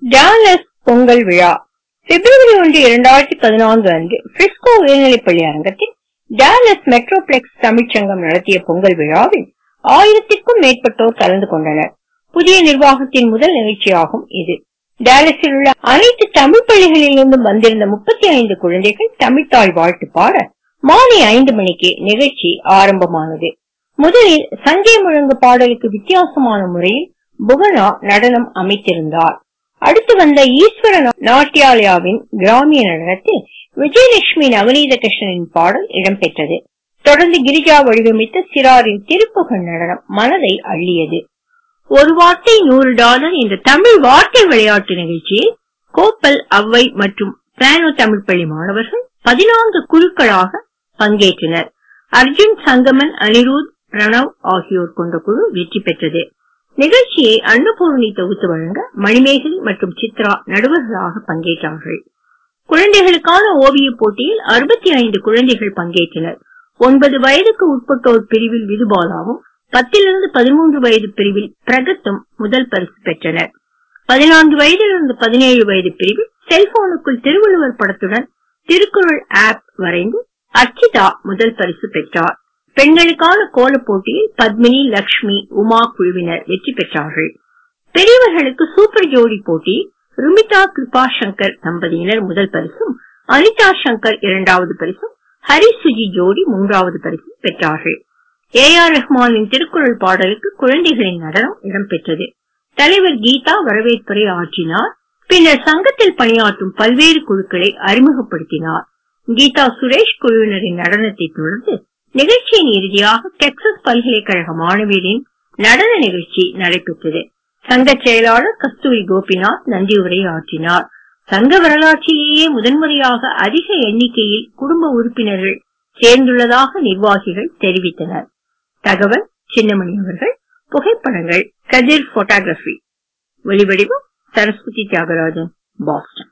Dallas Pongal விழா பிப்ரவரி 1, 2014 அன்று Brisco உயர்நிலைப்பள்ளி அரங்கத்தில் டாலஸ் மெட்ரோபிளெக்ஸ் தமிழ்ச்சங்கம் நடத்திய பொங்கல் விழாவில் 1000க்கும் மேற்பட்டோர் கலந்து கொண்டனர். புதிய நிர்வாகத்தின் முதல் நிகழ்ச்சியாகும் இது. டாலஸில் உள்ள அனைத்து தமிழ் பள்ளிகளிலிருந்தும் வந்திருந்த 35 குழந்தைகள் தமிழ்த்தாய் வாழ்த்து பாட மாலை 5 மணிக்கு நிகழ்ச்சி ஆரம்பமானது. முதலில் சஞ்சய் முழங்கு பாடலுக்கு வித்தியாசமான முறையில் புவனா நடனம் அமைத்திருந்தார். அடுத்து வந்த ஈஸ்வர நாட்டியாலயாவின் கிராமிய நடனத்தில் விஜயலட்சுமி நவநீத கிருஷ்ணனின் பாடல் இடம்பெற்றது. தொடர்ந்து கிரிஜா வடிவமைத்த சிறாரின் திருப்புகழ் நடனம் மனதை அள்ளியது. ஒரு வார்த்தை $100 என்ற தமிழ் வார்த்தை விளையாட்டு நிகழ்ச்சியில் கோப்பல், அவ்வை மற்றும் பிரானோ தமிழ் பள்ளி மாணவர்கள் 14 குழுக்களாக பங்கேற்றனர். அர்ஜுன், சங்கமன், அனிருத், பிரணவ் ஆகியோர் கொண்ட குழு வெற்றி பெற்றது. நிகழ்ச்சியை அன்னபூர்ணி தொகுத்து வழங்க மணிமேகலை மற்றும் சித்ரா நடுவர்களாக பங்கேற்றார்கள். குழந்தைகளுக்கான ஓவிய போட்டியில் 65 குழந்தைகள் பங்கேற்றனர். 9 வயதுக்கு உட்பட்டோர் பிரிவில் விதுபாலாவும் 10 to 13 வயது பிரிவில் பிரகத்தும் முதல் பரிசு பெற்றனர். 14 வயதிலிருந்து 17 வயது பிரிவில் செல்போனுக்குள் திருவள்ளுவர் படத்துடன் திருக்குறள் ஆப் வரைந்து அர்ச்சிதா முதல் பரிசு பெற்றார். பெண்களுக்கான கோல போட்டியில் பத்மினி, லட்சுமி, உமா குழுவினர் வெற்றி பெற்றார்கள். பெரியவர்களுக்கு சூப்பர் ஜோடி போட்டி ருமிதா, கிருபா சங்கர் தம்பதியினர் முதல் பரிசும், அனிதா சங்கர் 2வது பரிசும், ஹரி சுஜி ஜோடி 3வது பரிசும் பெற்றார்கள். AR ரஹ்மானின் திருக்குறள் பாடலுக்கு குழந்தைகளின் நடனம் இடம்பெற்றது. தலைவர் கீதா வரவேற்புரை ஆற்றினார். பின்னர் சங்கத்தில் பணியாற்றும் பல்வேறு குழுக்களை அறிமுகப்படுத்தினார். கீதா சுரேஷ் குழுவினரின் நடனத்தை தொடர்ந்து நிகழ்ச்சியின் இறுதியாக டெக்சாஸ் பல்கலைக்கழக மாணவியரின் நடன நிகழ்ச்சி நடைபெற்றது. சங்க செயலாளர் கஸ்தூரி கோபிநாத் நன்றி உரை ஆற்றினார். சங்க வரலாற்றிலேயே முதன்முறையாக அதிக எண்ணிக்கையில் குடும்ப உறுப்பினர்கள் சேர்ந்துள்ளதாக நிர்வாகிகள் தெரிவித்தனர். தகவல் சின்னமணி அவர்கள். புகைப்படங்கள் கதிர் போட்டோகிராபி. ஒலிவடிவம் சரஸ்வதி தியாகராஜன், பாஸ்டன்.